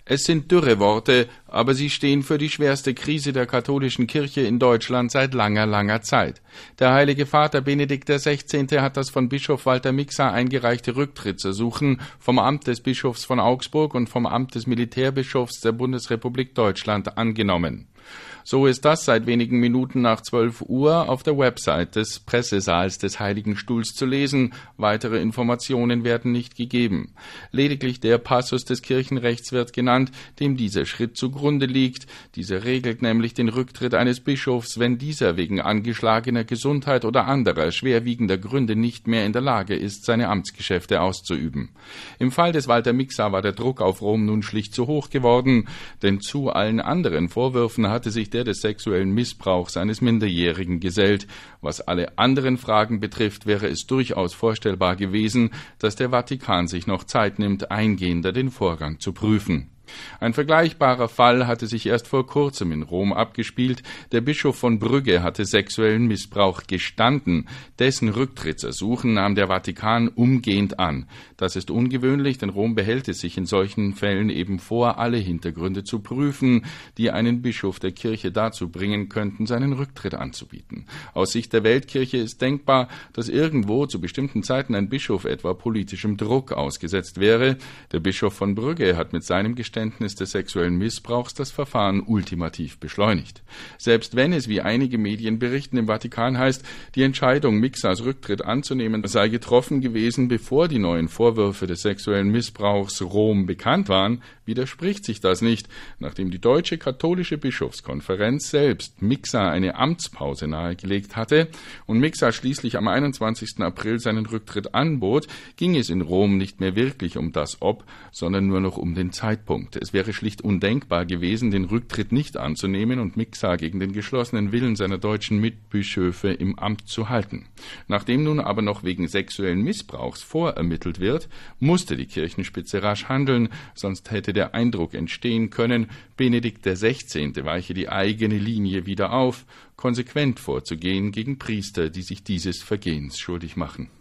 Es sind dürre Worte, aber sie stehen für die schwerste Krise der katholischen Kirche in Deutschland seit langer, langer Zeit. Der Heilige Vater Benedikt XVI. Hat das von Bischof Walter Miksa eingereichte Rücktrittsersuchen vom Amt des Bischofs von Augsburg und vom Amt des Militärbischofs der Bundesrepublik Deutschland angenommen. So ist das seit wenigen Minuten nach 12 Uhr auf der Website des Pressesaals des Heiligen Stuhls zu lesen. Weitere Informationen werden nicht gegeben. Lediglich der Passus des Kirchenrechts wird genannt, dem dieser Schritt zugrunde liegt. Dieser regelt nämlich den Rücktritt eines Bischofs, wenn dieser wegen angeschlagener Gesundheit oder anderer schwerwiegender Gründe nicht mehr in der Lage ist, seine Amtsgeschäfte auszuüben. Im Fall des Walter Miksa war der Druck auf Rom nun schlicht zu hoch geworden, denn zu allen anderen Vorwürfen hatte sich der des sexuellen Missbrauchs eines Minderjährigen gesellt. Was alle anderen Fragen betrifft, wäre es durchaus vorstellbar gewesen, dass der Vatikan sich noch Zeit nimmt, eingehender den Vorgang zu prüfen. Ein vergleichbarer Fall hatte sich erst vor kurzem in Rom abgespielt. Der Bischof von Brügge hatte sexuellen Missbrauch gestanden. Dessen Rücktrittsersuchen nahm der Vatikan umgehend an. Das ist ungewöhnlich, denn Rom behält es sich in solchen Fällen eben vor, alle Hintergründe zu prüfen, die einen Bischof der Kirche dazu bringen könnten, seinen Rücktritt anzubieten. Aus Sicht der Weltkirche ist denkbar, dass irgendwo zu bestimmten Zeiten ein Bischof etwa politischem Druck ausgesetzt wäre. Der Bischof von Brügge hat mit seinem Geständnis des sexuellen Missbrauchs das Verfahren ultimativ beschleunigt. Selbst wenn es, wie einige Medien berichten, im Vatikan heißt, die Entscheidung, Miksas Rücktritt anzunehmen, sei getroffen gewesen, bevor die neuen Vorwürfe des sexuellen Missbrauchs Rom bekannt waren, widerspricht sich das nicht, nachdem die Deutsche Katholische Bischofskonferenz selbst Miksa eine Amtspause nahegelegt hatte und Miksa schließlich am 21. April seinen Rücktritt anbot, ging es in Rom nicht mehr wirklich um das Ob, sondern nur noch um den Zeitpunkt. Es wäre schlicht undenkbar gewesen, den Rücktritt nicht anzunehmen und Miksa gegen den geschlossenen Willen seiner deutschen Mitbischöfe im Amt zu halten. Nachdem nun aber noch wegen sexuellen Missbrauchs vorermittelt wird, musste die Kirchenspitze rasch handeln, sonst hätte der Eindruck entstehen können, Benedikt XVI. Weiche die eigene Linie wieder auf, konsequent vorzugehen gegen Priester, die sich dieses Vergehens schuldig machen.